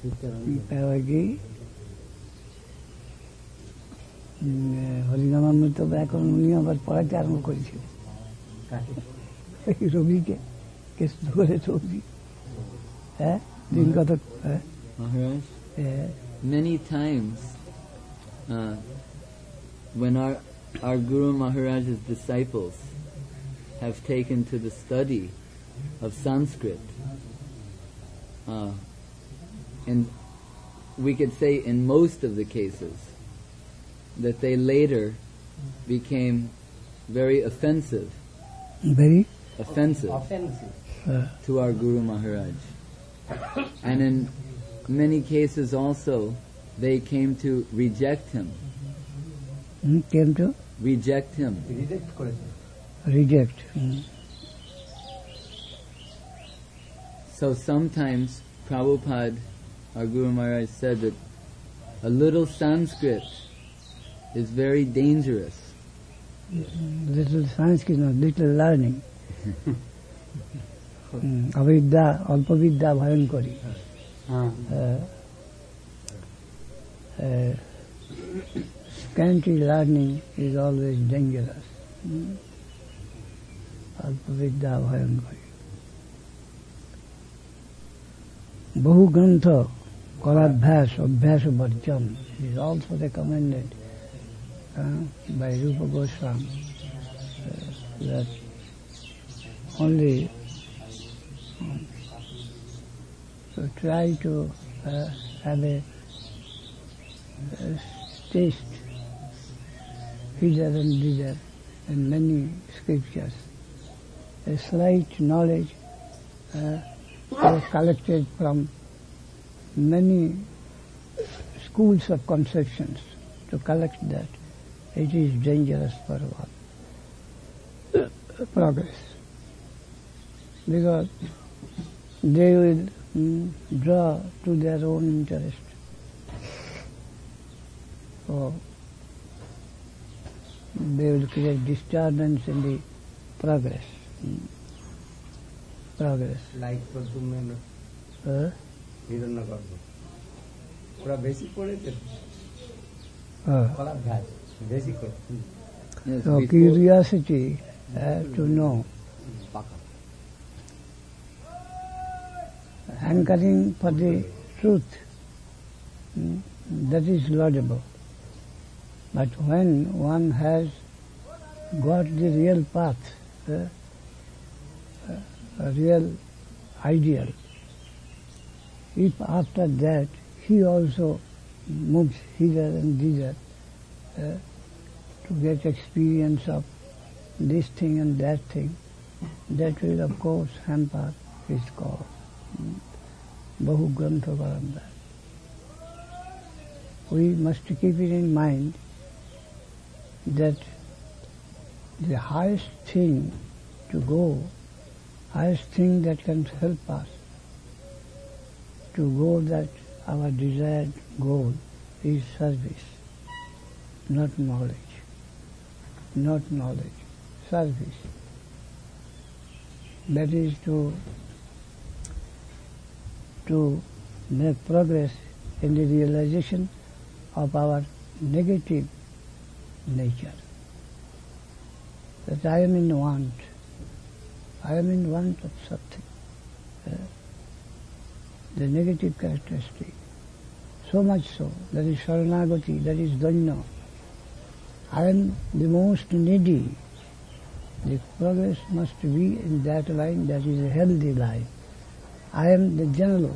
কি হরিনামামৃত এখন উনি আবার পড়াতে আরম্ভ করেছিলেন রবিকে কেষ্ট করে রবি হ্যাঁ দিন কত Maharaj, many times when our Guru Maharaj's disciples have taken to the study of Sanskrit, and we could say in most of the cases that they later became very offensive to our Guru Maharaj. And in many cases also they came to reject him. Reject him. Reject. So sometimes Prabhupada, our Guru Maharaj, said that a little Sanskrit is very dangerous. Little Sanskrit, not little learning. Avidya, alpavidya bhayankari. Scanty learning is always dangerous. Alpavidya bhayankari. Bahu grantha kaladhyas abhyasa varjam is also recommended by Rupa Goswami that only to try to have a taste hither and thither in many scriptures, a slight knowledge collected from many schools of conceptions. To collect that, it is dangerous for one progress, because they will draw to their own interest. So they will create disturbance in the progress. Like Pradyumna, Hiranyagarbha. Pura basic পড়েছে কলাভ্যাস basic করে. So curiosity to know, hankering for the truth, that is laudable. But when one has got the real path, a real ideal, if after that he also moves hither and thither to get experience of this thing and that thing, that will of course hamper his cause. Bahu grantha kaladhyas. We must keep it in mind that the highest thing to go, highest thing that can help us to go that our desired goal is service, not knowledge. Not knowledge, service. That is to make progress in the realization of our negative nature. That I am in want. I am in want of something. The negative characteristic. So much so, that is Sharanagati, that is Danya. I am the most needy. The progress must be in that line, that is a healthy line. I am the general.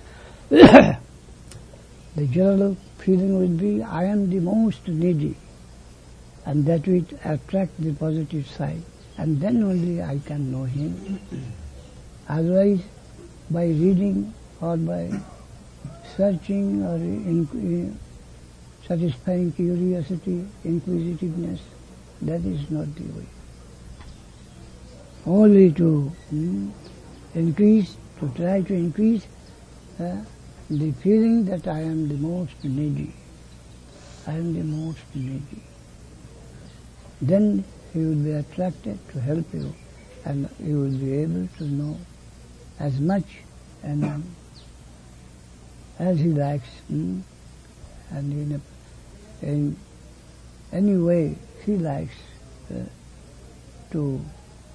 The general feeling will be, I am the most needy. And that will attract the positive side. And then only I can know him. Otherwise, by reading or by searching or satisfying curiosity, inquisitiveness, that is not the way. Only to increase, to try to increase the feeling that I am the most needy. I am the most needy. Then he will be attracted to help you, and you will be able to know as much and as he likes, and in any way he likes to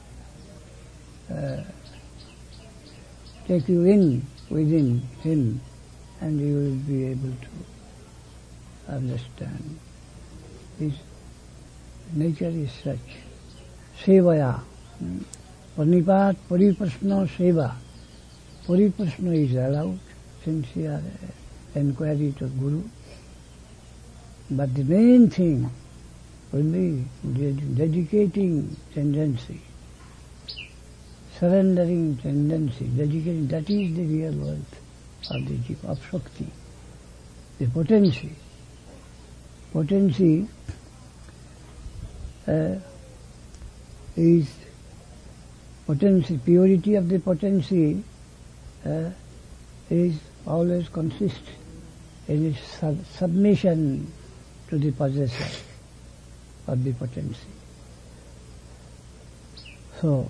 take you in within him, and you will be able to understand. His nature is such. Sevaya. Panipat, Pariprashna, Seva. Pariprashna is allowed, sincere inquiry to Guru. But the main thing will be dedicating tendency, surrendering tendency, dedicating. That is the real wealth of the Jiva, of Shakti, the potency. Potency is potency, purity of the potency is always consists in its submission to the possessor of the potency. So,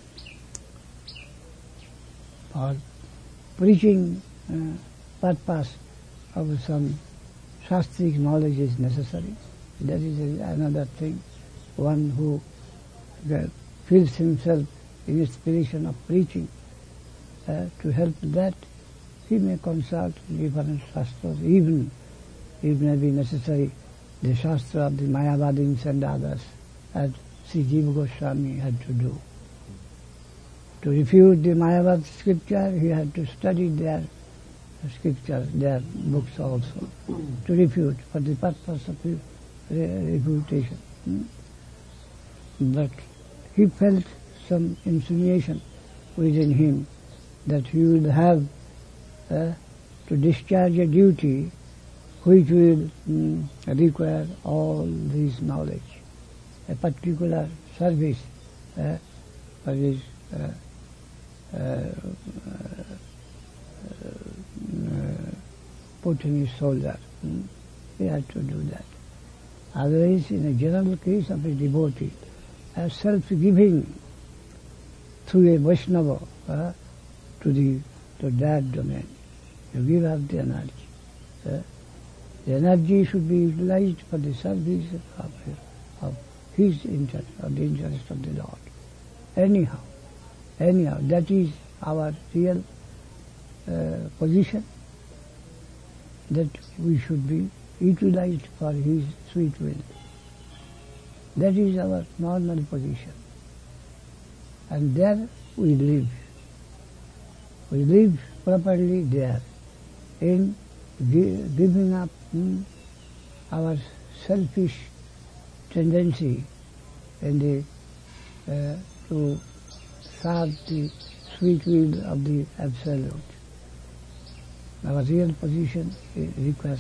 for preaching purpose of some shastric knowledge is necessary. That is another thing. One who feels himself in inspiration of preaching, to help that, he may consult different shastras, even it may be necessary the shastra of the Mayavadins and others, as Sri Jiva Goswami had to do. To refute the Mayavad scripture, he had to study their scriptures, their books also, to refute for the purpose of refutation. But he felt some insinuation within him that he will have to discharge a duty which will require all this knowledge, a particular service for his put in his shoulder. He had to do that. Otherwise, in a general case of a devotee, as self-giving through a Vaishnava to that domain, you give up the energy. The energy should be utilized for the service of his interest, of the interest of the Lord. Anyhow, that is our real position, that we should be utilized for his sweet will. That is our normal position. And there we live. We live properly there, in giving up our selfish tendency and to serve the sweet will of the Absolute. Our real position requires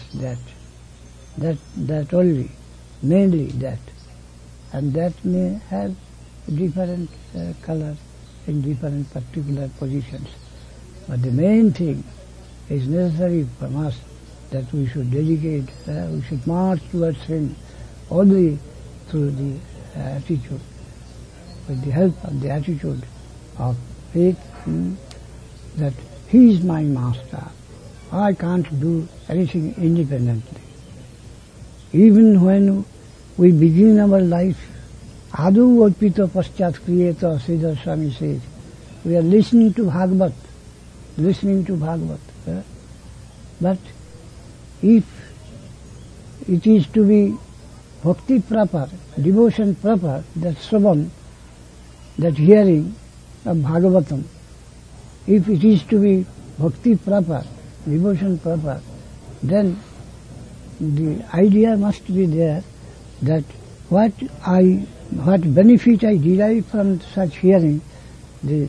that only, mainly that. And that may have different colors in different particular positions. But the main thing is necessary from us that we should dedicate, we should march towards Him only through the attitude, with the help of the attitude of faith, that He is my master. I can't do anything independently. Even when we begin our life, Adu Arpita Paschat Kriyeta, Sridhar Swami says, we are listening to Bhagavat. But if it is to be bhakti proper, devotion proper, that Shravan, that hearing of Bhagavatam, if it is to be bhakti proper, devotion proper, then the idea must be there that what benefit I derive from such hearing, the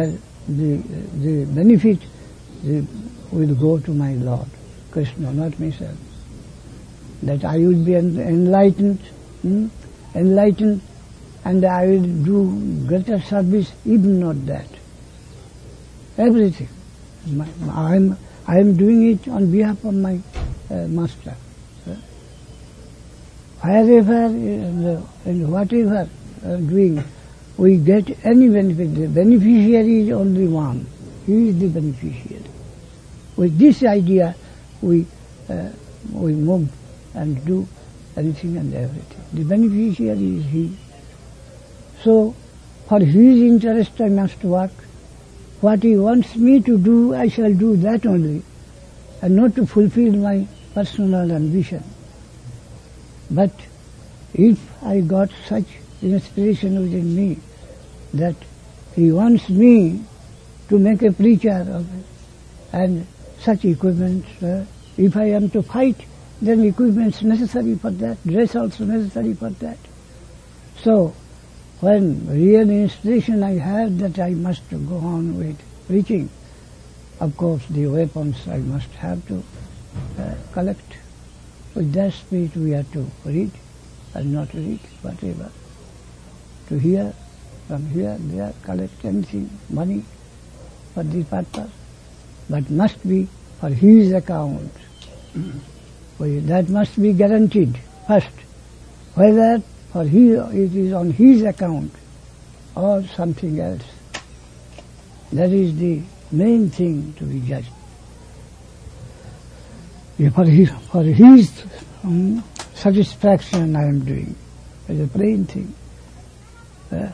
benefit will go to my Lord, Krishna, not myself. That I will be enlightened, and I will do greater service, even not that. Everything. I am doing it on behalf of my master. Wherever and whatever doing, we get any benefit. The beneficiary is only one. He is the beneficiary. With this idea, we move and do anything and everything. The beneficiary is he. So, for his interest I must work. What he wants me to do, I shall do that only, and not to fulfill my personal ambition. But if I got such inspiration within me that he wants me to make a preacher of it, and such equipment, if I am to fight, then equipment necessary for that, dress also necessary for that. So, when real inspiration I had that I must go on with preaching, of course the weapons I must have to collect. With that spirit we are to read and not read, whatever. To hear, from here, there, collect anything, money for the purpose, but must be for his account. That must be guaranteed first, whether for it is on his account or something else. That is the main thing to be judged. For his satisfaction I am doing. It's a plain thing. The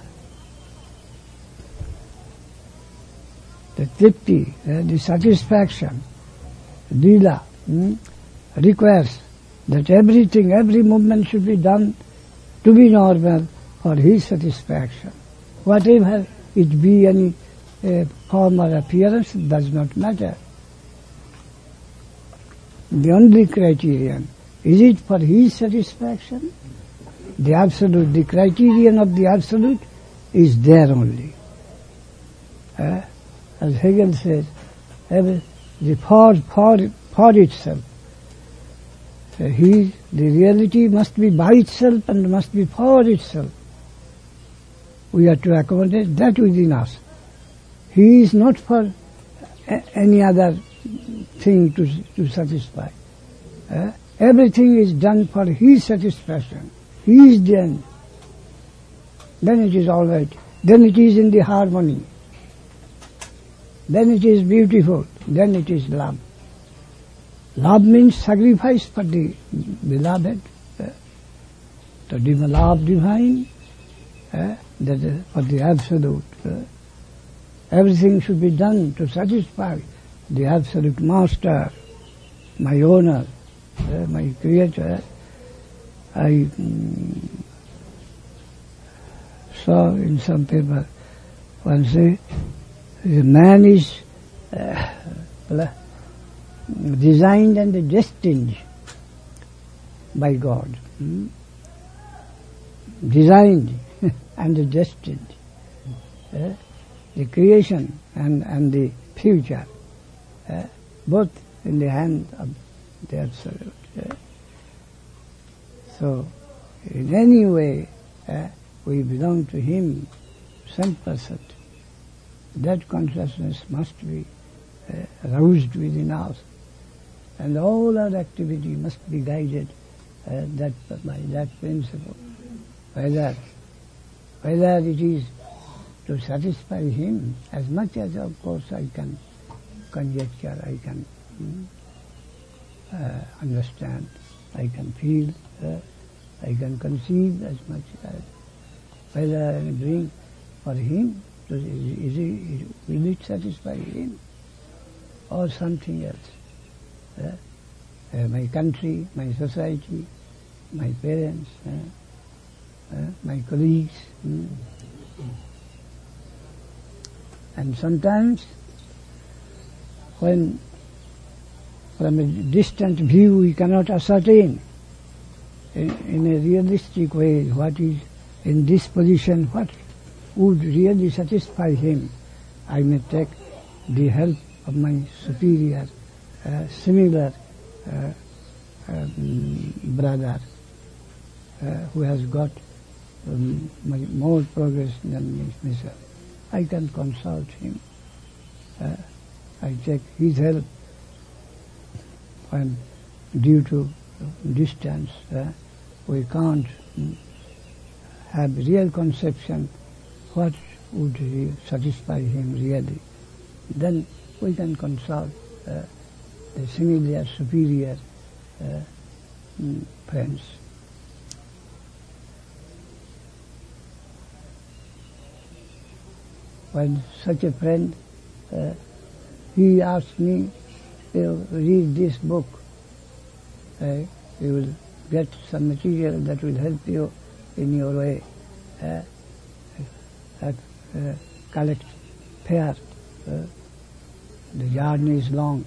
tripti, the satisfaction, lila, requires that everything, every movement should be done to be normal for his satisfaction. Whatever it be, any form or appearance, does not matter. The only criterion, is it for his satisfaction? The absolute, the criterion of the absolute is there only. As Hegel says, for itself. The reality must be by itself and must be for itself. We are to accommodate that within us. He is not for any other thing to satisfy. Everything is done for his satisfaction. He is the end. Then it is all right. Then it is in the harmony. Then it is beautiful. Then it is love. Love means sacrifice for the beloved, to love divine, that for the absolute. Everything should be done to satisfy the absolute master, my owner, my creator. I saw in some paper once say, the man is designed and destined by God. Designed and destined. The creation and the future, both in the hand of the Absolute. So, in any way, we belong to Him, 100%. That consciousness must be aroused within us, and all our activity must be guided by that principle. Whether it is to satisfy Him, as much as of course I can conjecture, I can understand, I can feel, I can conceive as much as whether I am doing for Him, will it satisfy Him or something else? My country, my society, my parents, my colleagues. And sometimes when from a distant view we cannot ascertain in a realistic way what is in this position, what would really satisfy him, I may take the help of my superior, similar brother who has got more progress than myself. I can consult him. I take his help when due to distance we can't have real conception what would satisfy him really. Then we can consult the similar, superior friends. When such a friend, he asked me, read this book, you will get some material that will help you in your way. Collect fare. The journey is long.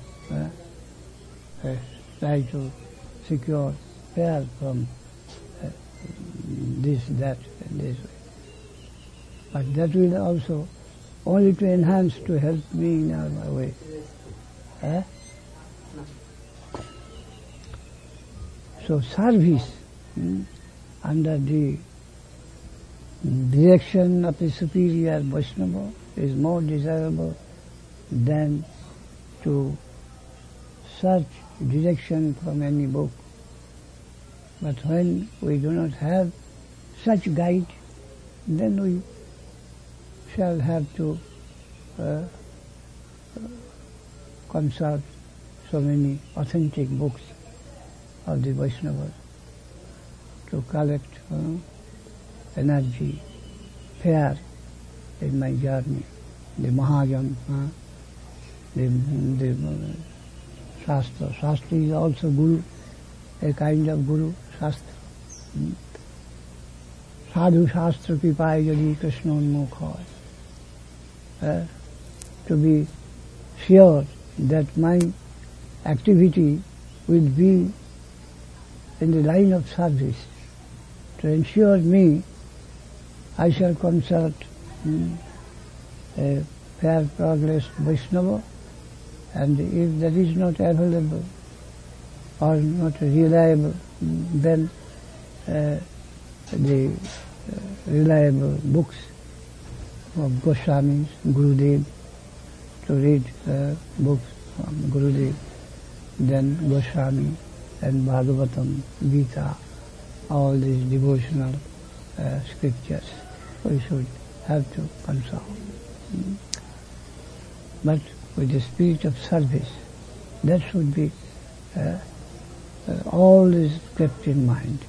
Try to secure fare from this, that, and this way. But that will also only to enhance, to help me in my way. So service under the direction of the superior Vaishnava is more desirable than to search direction from any book. But when we do not have such guide, then we shall have to consult so many authentic books of the Vaishnavas to collect energy, fare in my journey. The Mahajan, the Shastra. Shastra is also Guru, a kind of Guru, Shastra. Sadhu Shastra Kripaye Jadi Krishna Unmukh hoy. To be sure that my activity will be in the line of service. To ensure me, I shall consult a fair progressed Vaishnava, and if that is not available or not reliable, then the reliable books of Goswamis, Gurudev, to read books from Gurudev, then Goswami and Bhagavatam, Gita, all these devotional scriptures we should have to consult. But with the spirit of service, that should be always kept in mind.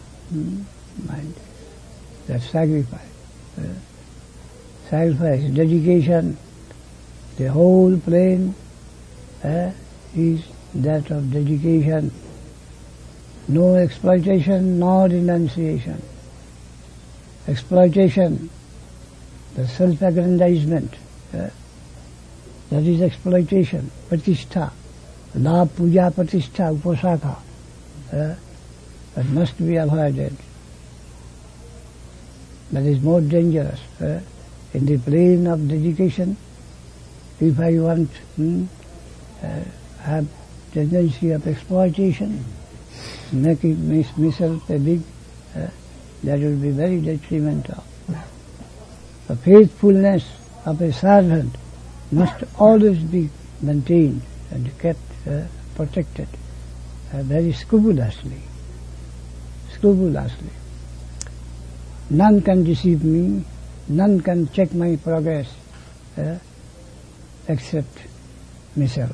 That sacrifice, dedication, the whole plane is that of dedication. No exploitation nor renunciation. Exploitation, the self-aggrandizement, that is exploitation. Pratishtha, Labh, Puja, Pratishtha, Upasaka, that must be avoided. That is more dangerous. In the plane of dedication, if I want have tendency of exploitation, making myself a big, that will be very detrimental. The faithfulness of a servant must always be maintained and kept protected very scrupulously. None can deceive me, none can check my progress except myself.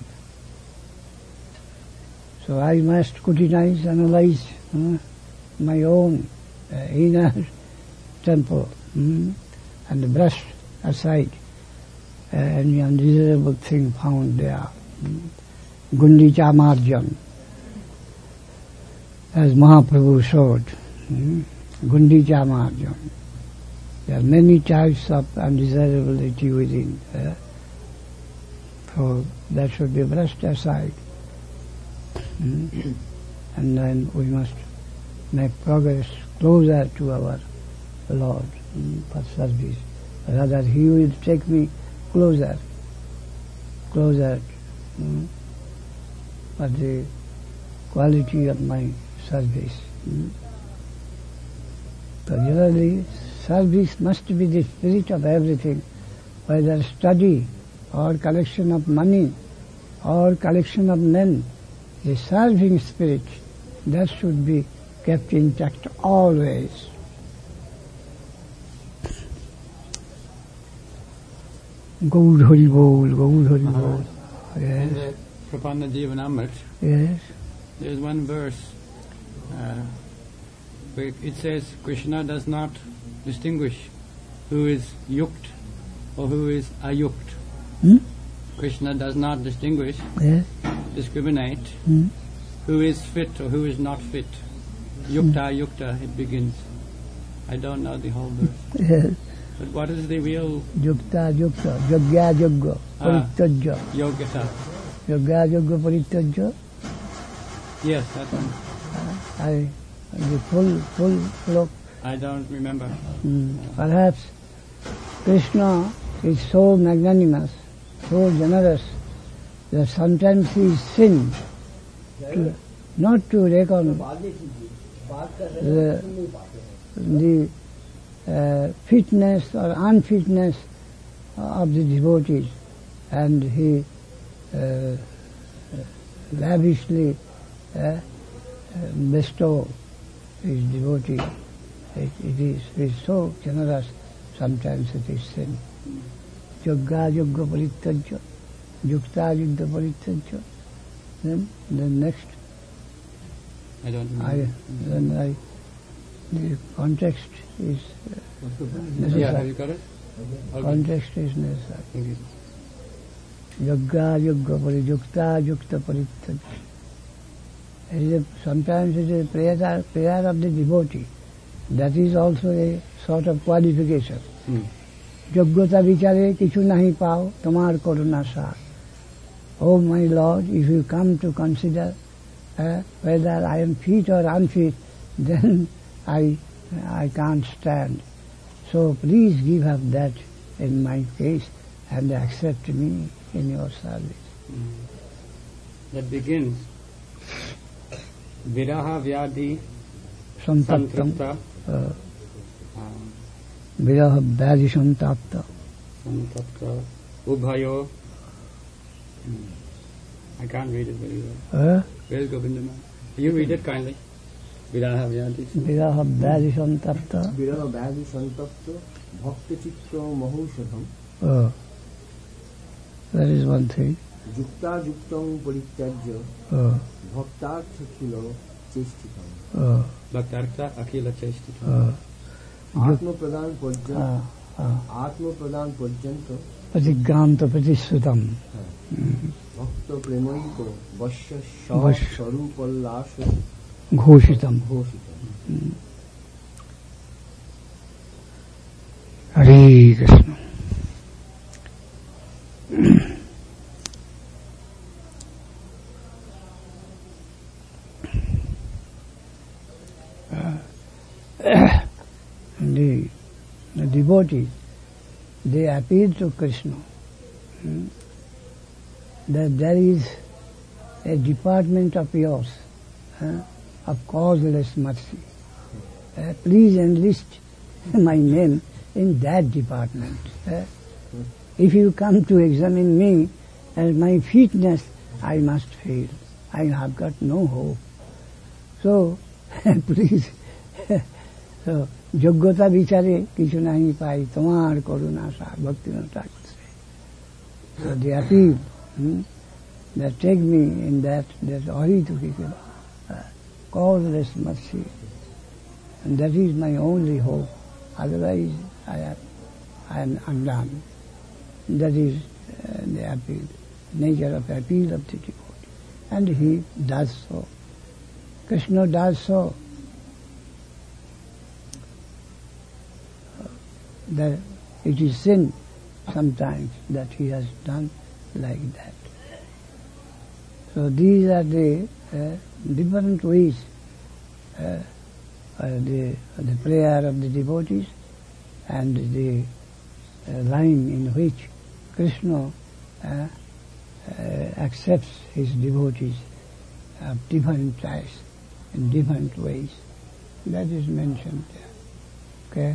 So I must scrutinize, analyze my own inner temple and brush aside any undesirable thing found there. Gundicha Marjan, as Mahaprabhu showed. Gundicha Marjan. There are many types of undesirability within. So that should be brushed aside. And then we must make progress closer to our Lord for service. Rather, He will take me closer for the quality of my service. So generally, service must be the spirit of everything, whether study or collection of money or collection of men. The serving spirit, that should be kept intact always. Gaur Hari Bol, Gaur Hari Bol. Yes. Prapanna Jivanamrit, Yes. there is one verse where it says Krishna does not distinguish who is yukt or who is ayukt. Hmm? Krishna does not distinguish, Yes. discriminate Hmm? who is fit or who is not fit. Yukta, yukta, it begins. I don't know the whole verse. Yes. But what is the real Yukta, yukta, yogya, yogya, parittajya. yogata? Yogya, yogya, parittajya. Yes, that one. The full of, I don't remember. perhaps Krishna is so magnanimous, so generous, that sometimes he is sin not to reckon the fitness or unfitness of the devotees, and he lavishly bestow his devotee. He is so generous, sometimes it is sin. Yogya yogya parittajya, yukta yukta parittajya. Then the next, I don't remember. the context is necessary. Yeah, have you got it? Okay. Context is necessary. Thank you. Yogya yogya parijukta yukta parittajya. Sometimes it is prayer of the devotee. That is also a sort of qualification. যোগ্যতা বিচারে কিছু নাহি পাও তোমার করুণা সার. Oh my Lord, if you come to consider whether I am fit or unfit, then I can't stand. So please give up that in my case and accept me in your service. That begins Viraha Vyadhi Santaptam. Santripta Viraha Vyadhi Santapta. Santapta Ubhayo. I can't read it very well. Where is Govindama? You read it kindly. Viraha Vyadhi. Viraha Vyadhi Santapta. বিরহ ব্যাধি সন্তপ্ত ভক্ত চিত্ত মহৌষধম That is one thing. যুক্তাযুক্তং পরিত্যাজ্য ভক্তার্থখিল চেষ্টিতম Bhaktartha Akhila Chestita. আত্মপ্রদান পর্যন্ত Patigranta Patisutam. ভক্ত প্রেমৈক বশ্য স্বরূপল্লাস Ghoshitam. ঘোষিত Hare Krishna. The devotees, they appeal to Krishna that there is a department of yours of causeless mercy. Please enlist my name in that department. If you come to examine me as my fitness, I must fail. I have got no hope. So, please, so, যোগ্যতা বিচারে কিছু নাহি পাই তোমার করুণা সার Bhaktivinoda Thakur says. So they appeal that take me in that Ahitukiva, causeless mercy, and that is my only hope. Otherwise, I am undone. That is the appeal, nature of appeal of the devotee, and he does so. Krishna does so. That it is sin sometimes that he has done like that. So these are the different ways the prayer of the devotees and the line in which Krishna accepts his devotees of different types in different ways. That is mentioned there. Okay?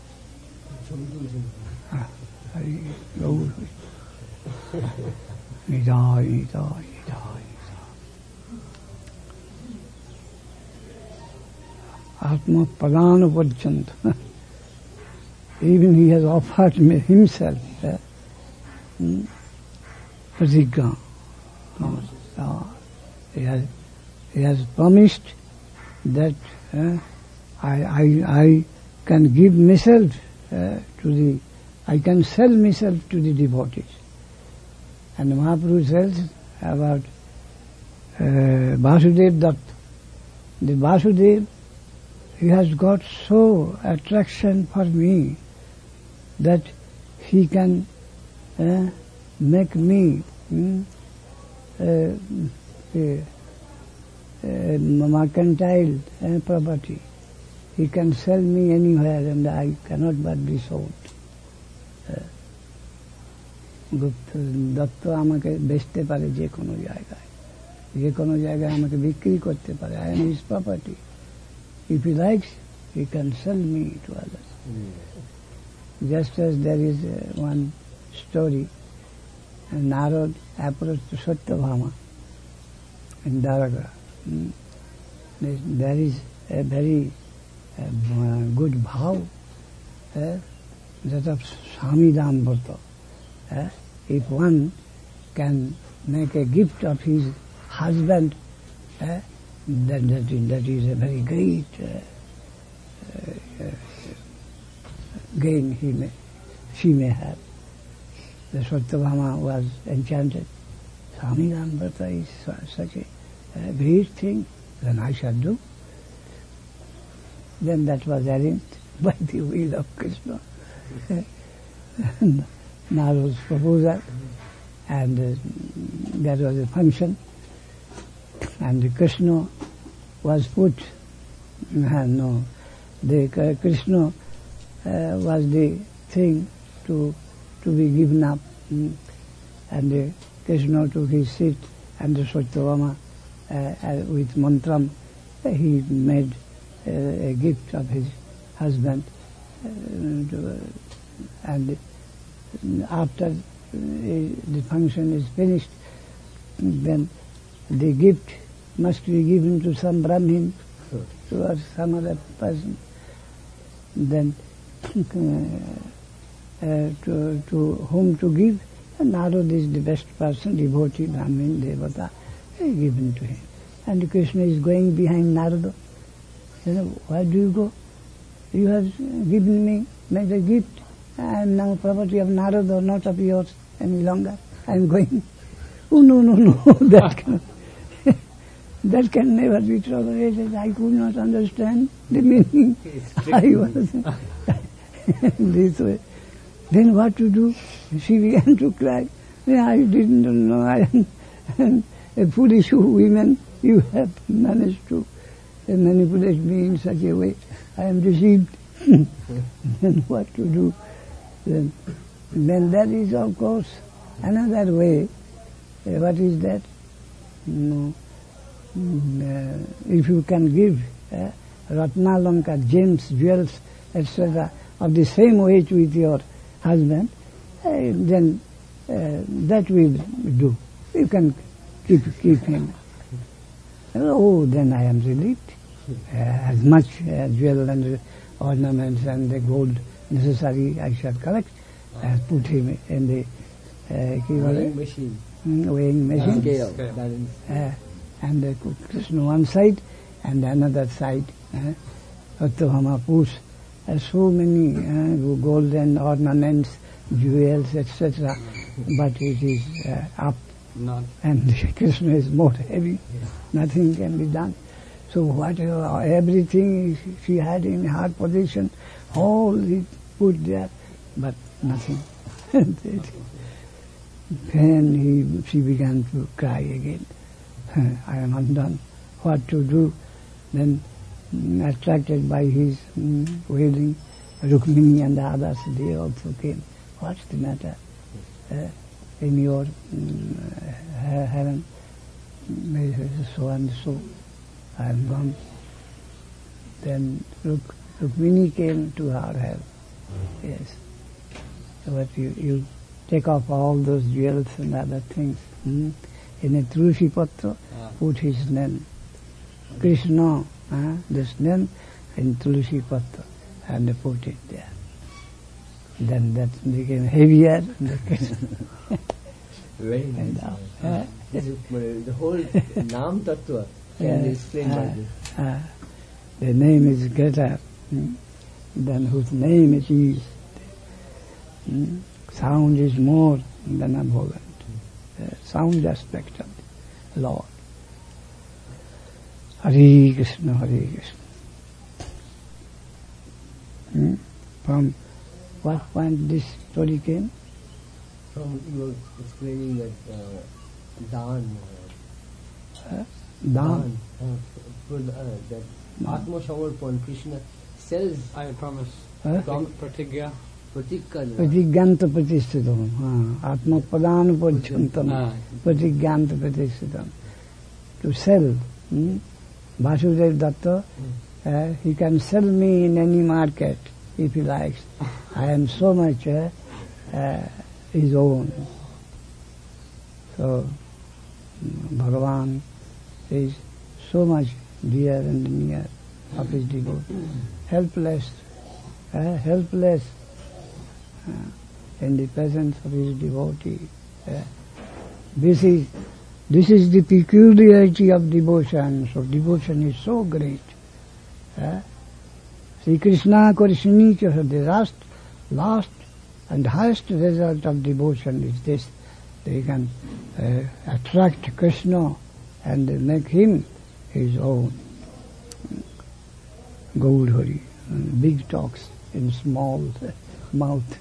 Atma Pradana Pajjanta. Even he has offered himself Pratigya. He has promised that I can give myself I can sell myself to the devotees. And Mahaprabhu tells about Vasudev Datta. The Vasudev, he has got so attraction for me that he can make me mercantile property. He can sell me anywhere and I cannot but be sold. Dutta আমাকে বেচতে পারে যে কোনো জায়গায় আমাকে বিক্রি করতে পারে. I am his property. If he likes, he can sell me to others. Just as there is one story, Narad approached Satyabhama in Dwaraka. There is a very good vow that of Samidam Bharta. If one can make a gift of his husband, that is a very great gain she may have. The Satyabhama was enchanted. Samidam Bharta is such a great thing, then I shall do. Then that was arranged by the will of Krishna. Narad's proposal, and there was a function, and Krishna was put. Krishna was the thing to be given up, and Krishna took his seat, and Satyabhama with mantram he made a gift of his husband, and after the function is finished, then the gift must be given to some Brahmin or some other person. Then to whom to give? Narad is the best person, devotee, Brahmin, Devata, given to him. And Krishna is going behind Narada. Where do you go? You have given me, made a gift. I am now property of Narada, not of yours any longer. I am going. Oh, no, that can never be tolerated. I could not understand the meaning. I was this way. Then what to do? She began to cry. I didn't know. I am a foolish woman. You have managed to manipulate me in such a way. I am deceived. Then what to do? Then there is, of course, another way. What is that? If you can give Ratnalanka, gems, jewels, etc., of the same weight with your husband, then that will do. You can keep him. Oh, then I am relieved. As much jewel and ornaments and the gold necessary I shall collect, put him in the weighing machine. Scale. And Krishna one side and another side. Satyabhama puts so many golden ornaments, jewels, etc. But it is up. Not. And Krishna is more heavy. Nothing can be done. So whatever, everything she had in her possession, all he put there, but nothing. Then she began to cry again. I am undone. What to do? Then attracted by his wailing, Rukmini and the others, they also came. What's the matter? In your heaven, so and so, I am gone. Then Rukmini came to her help. Yes. So that you take off all those jewels and other things. In a Tulsi Patra, put his name. Krishna, this name in Tulsi Patra, and they put it there. Then that became heavier. Very nice. The whole Nam Tattva can be explained by this. The name is greater than whose name it is. Sound is more than abhorrent. Sound aspect of the Lord. Hare Krishna, Hare Krishna. From what point this story came? From you were explaining that Dan. Dan. That Atma Samarpan, Krishna sells I promise. from Pratigya. Pratikka. Pratigyanta pratishthitam. Atma padana pajyantam. Pratigyanta pratishthitam. To sell. Vasudev Datta, he can sell me in any market if he likes. I am so much his own. So, Bhagavan is so much dear and near of his devotee. Helpless in the presence of his devotee. This is the peculiarity of devotion. So devotion is so great. Sri Krishna Karishini, the last and highest result of devotion is this. They can attract Krishna and make him his own. Gaur Hari, big talks in small mouth.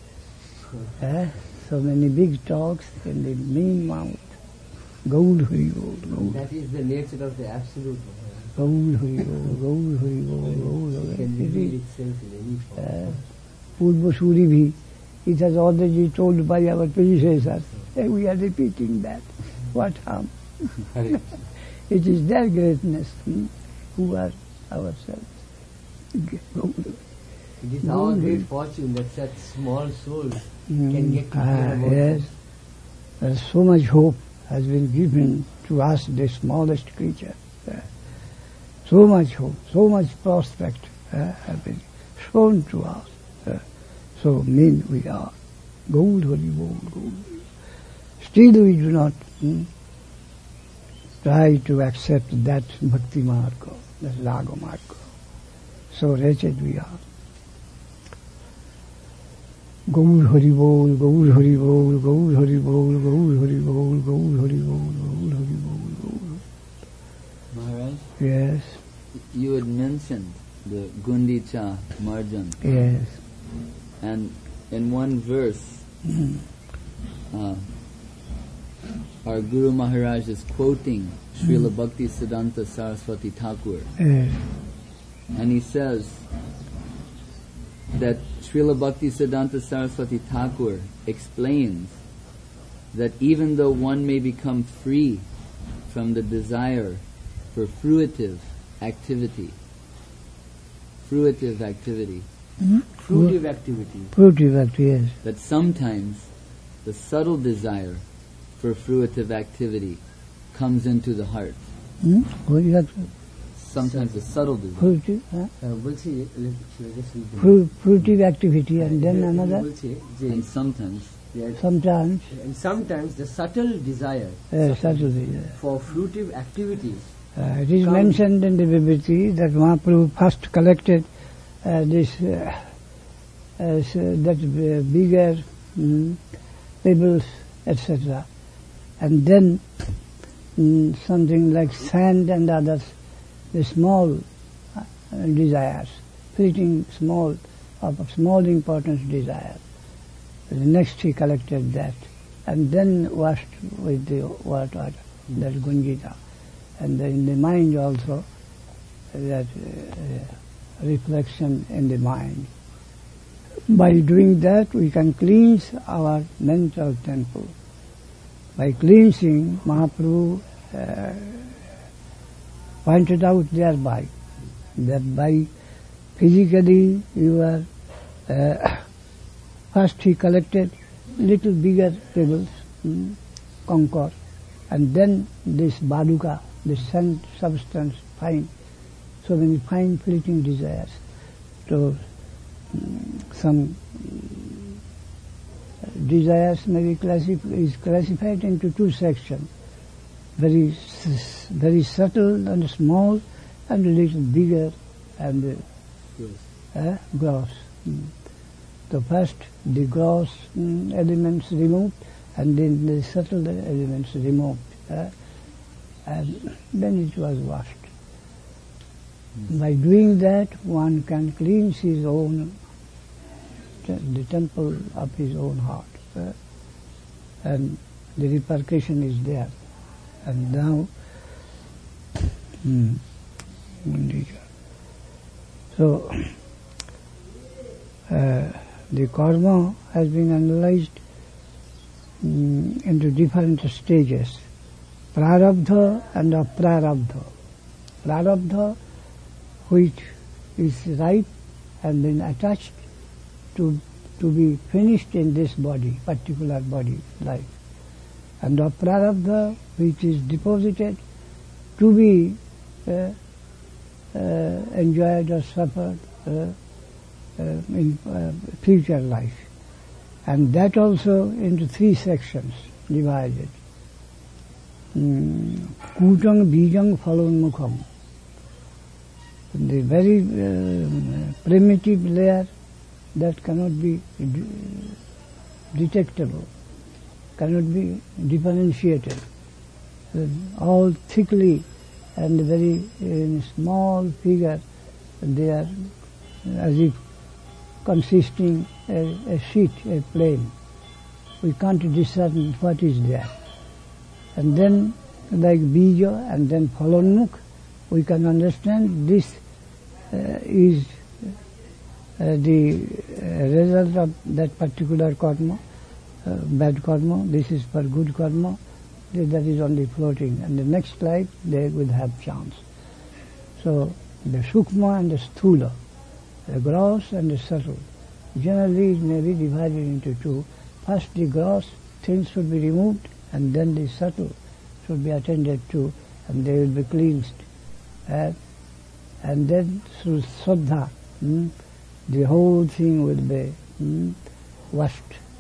So many big talks in the mean mouth. Gaur Hari Gaur. That is the nature of the Absolute. Gaur Hari Gaur Hari Gaur. It can reveal itself in any form. Purvasuri bhi, it has already told by our predecessors. We are repeating that. What harm? It is their greatness who are ourselves. It is our great fortune that such small souls can get to hear about yes. There's so much hope has been given to us, the smallest creature. So much hope, so much prospect have been shown to us. So mean we are. Gaur Hari Gaur, Gaur. Still we do not try to accept that bhakti marga, that raga marga. So wretched we are. Gaur Hari Bol, Gaur Hari Bol, Gaur Hari Bol, Gaur Hari Bol, Gaur Hari Bol, Gaur Hari Bol, Gaur. Maharaj, Yes, you had mentioned the Gundicha Marjan, yes. and in one verse, our Guru Maharaj is quoting Srila Bhakti Siddhanta Saraswati Thakur, Yes. and he says that Srila Bhakti Siddhanta Saraswati Thakur explains that even though one may become free from the desire for fruitive activity, fruitive activity, Fruitive activity, yes. that sometimes the subtle desire for fruitive activity comes into the heart. What do you have to? Sometimes the subtle desire. Fruitive, fruitive activity, and then another. And sometimes Sometimes. And sometimes the subtle desire Subtly. for fruitive activities. It is mentioned in the Vibhuti that Mahaprabhu first collected bigger pebbles, etc. And then something like sand and others, the small desires, fleeting small, of small importance desires. Next he collected that, and then washed with the water, that Gunjita. And in the mind also, that reflection in the mind. By doing that, we can cleanse our mental temple. By cleansing, Mahaprabhu pointed out thereby that by physically you are first he collected little bigger pebbles, concord, and then this baduka, the sand substance, fine, so many fine fleeting desires. So some desires may be classified into two sections. very subtle and small, and a little bigger and gross. So first the gross elements removed, and then the subtle elements removed, and then it was washed. By doing that, one can cleanse his own, the temple of his own heart, and the repercussion is there. And now, so the karma has been analyzed into different stages: prarabdha and aprarabdha. Prarabdha, which is ripe and then attached to be finished in this body, particular body life, and aprarabdha, which is deposited to be enjoyed or suffered in future life, and that also into three sections divided: kutang, bijang, phalonmukham. The very primitive layer that cannot be detectable, cannot be differentiated, all thickly and very small figure, they are as if consisting a sheet, a plane. We can't discern what is there. And then like bija and then phalonmukh, we can understand this is the result of that particular karma, bad karma. This is for good karma. That is only floating, and the next life they will have chance. So the sukma and the sthula, the gross and the subtle, generally it may be divided into two. First the gross things should be removed, and then the subtle should be attended to, and they will be cleansed. And then through Shraddha, the whole thing will be washed,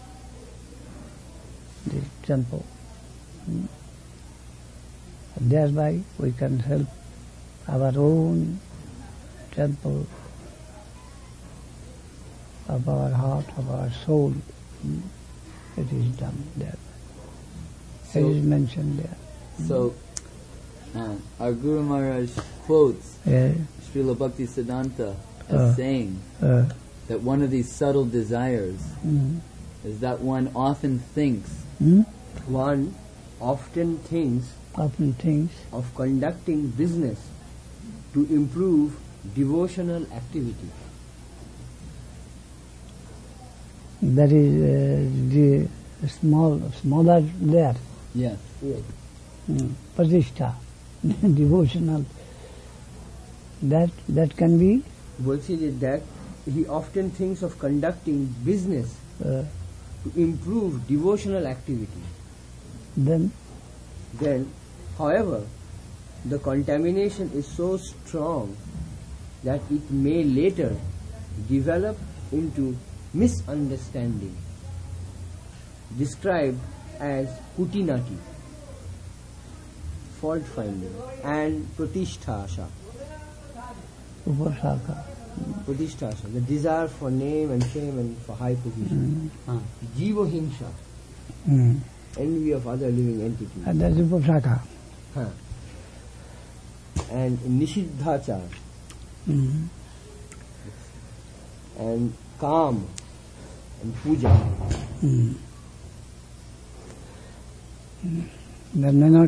the temple. And thereby we can help our own temple of our heart, of our soul. It is done there. So, it is mentioned there. So, our Guru Maharaj quotes Srila Bhaktisiddhanta as saying that one of these subtle desires is that one often thinks one often thinks of conducting business to improve devotional activity. That is the smaller layer. Yes. Pratishtha, devotional. That can be. Bolsi that he often thinks of conducting business to improve devotional activity. Then, however, the contamination is so strong that it may later develop into misunderstanding, described as putinati, fault finding, and pratisthasha. Upasaka. Pratisthasha, the desire for name and fame and for high position. Jiva hinsha, envy of other living entities. And that's upasaka. And nishiddhachar, and kam, and puja. They may not,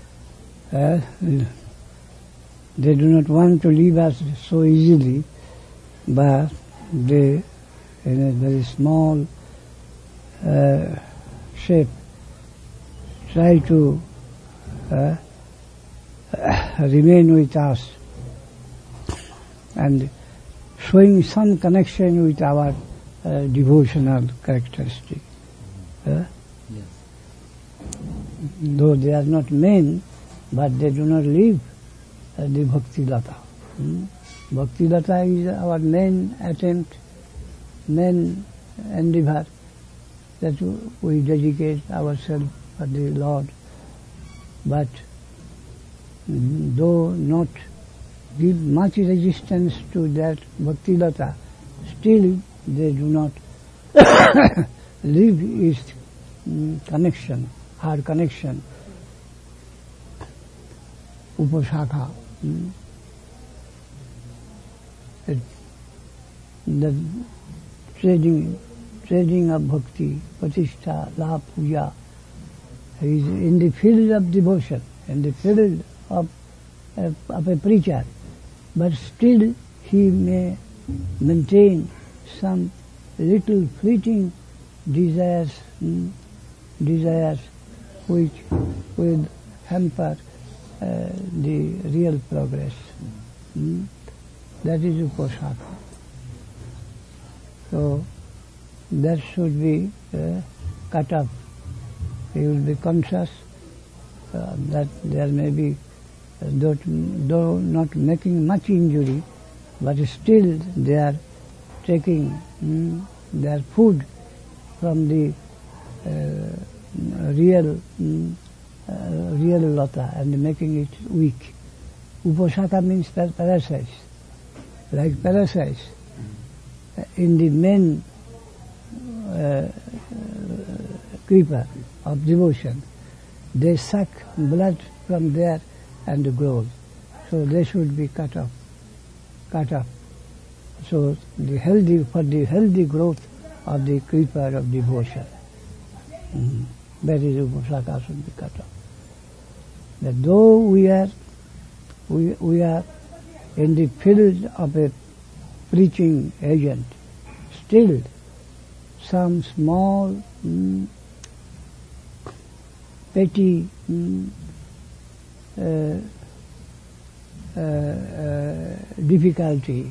they do not want to leave us so easily, but they, in a very small shape, try to remain with us and showing some connection with our devotional characteristic. Yes. Though they are not men, but they do not leave the Bhakti Lata. Bhakti Lata is our main attempt, main endeavor, that we dedicate ourselves for the Lord. But though not give much resistance to that bhakti lata, still they do not leave its connection, hard connection, upasaka. The trading of bhakti, pratishtha, la puja, is in the field of devotion, in the field of a preacher, but still he may maintain some little fleeting desires which will hamper the real progress. That is upasaka. So that should be cut off. He will be conscious that there may be, though not making much injury, but still they are taking their food from the real lata and making it weak. Upasaka means parasites. Like parasites, in the main creeper of devotion, they suck blood from there and grow. So they should be cut off. So for the healthy growth of the creeper of devotion, that is upasaka should be cut off. That though we are in the field of a preaching agent, still some small petty difficulty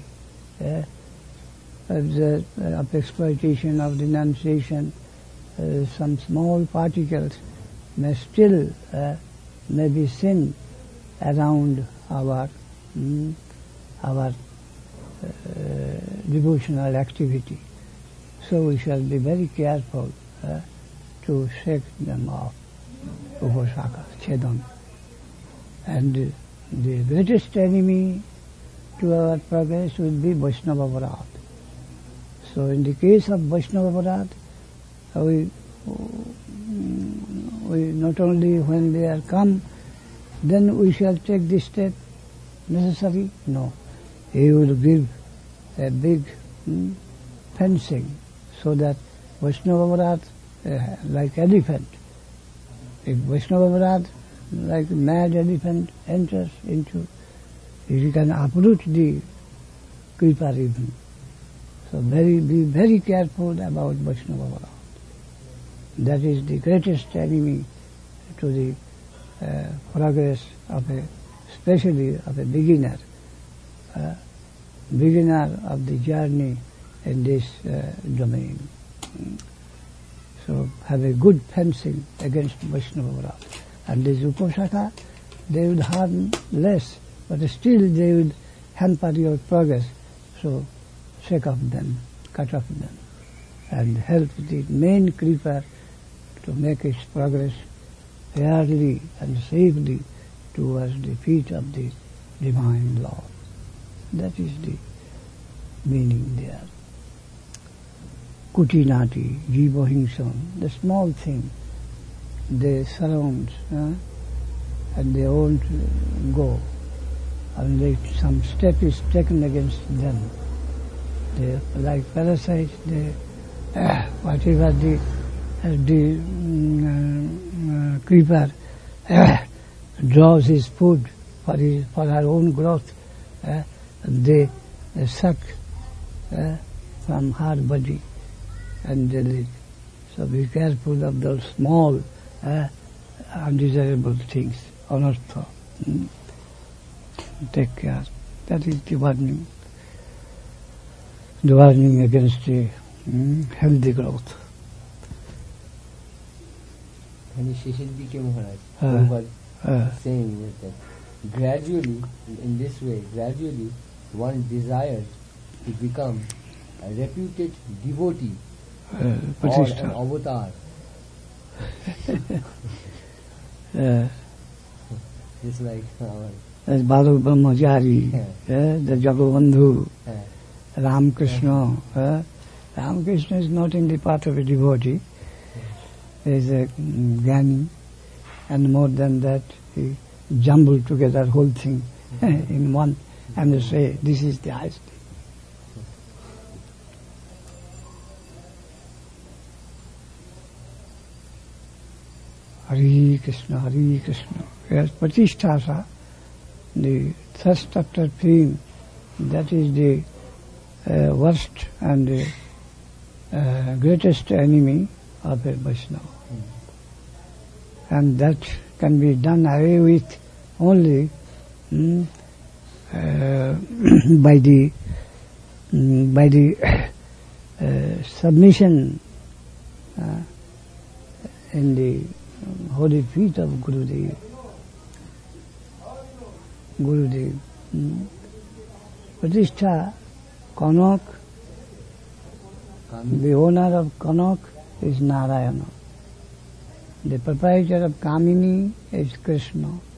of exploitation, of denunciation, some small particles may still may be seen around our devotional activity. So we shall be very careful to shake them off, upasaka, chedan. And the greatest enemy to our progress will be Vaishnava Aparadha. So in the case of Vaishnava Aparadha, we not only when they are come, then we shall take this step necessary. No. He will give a big fencing so that Vaishnava Aparadha, like elephant, if Vaishnava Aparadha, like mad elephant, enters into, he can uproot the creeper even. So be very careful about Vaishnava Aparadha. That is the greatest enemy to the progress of especially of a beginner of the journey in this domain. So have a good fencing against Vaishnava Aparadha. And these upasaka, they would harm less, but still they would hamper your progress. So shake off them, cut off them, and help the main creeper to make its progress fairly and safely towards the feet of the divine Lord. That is the meaning there. Kutinati, jiva-hingsam, the small thing, they surround and they won't go unless some step is taken against them. They, like parasites, they, whatever the creeper draws his food for her own growth, they suck from her body and they live. So be careful of those small undesirable things, anartha. Take care. That is the warning. The warning against the healthy growth. And Shishidike Maharaj was saying that gradually, in this way, gradually one desires to become a reputed devotee or an avatar. Just like our There's Balu Brahmachari, the Jagabandhu, Ramakrishna. Ramakrishna is not in the path of a devotee. He is a Jnani, and more than that, he jumbled together whole thing in one, and they say, this is the highest thing. Hare Krishna, Hare Krishna. Yes, Pratisthasa, the thirst after fame, that is the worst and the greatest enemy of a Vaishnava. And that can be done away with only by the submission in the holy feet of Gurudev. Pratishtha, Kanak, the owner of Kanak is Narayana. The proprietor of Kamini is Krishna.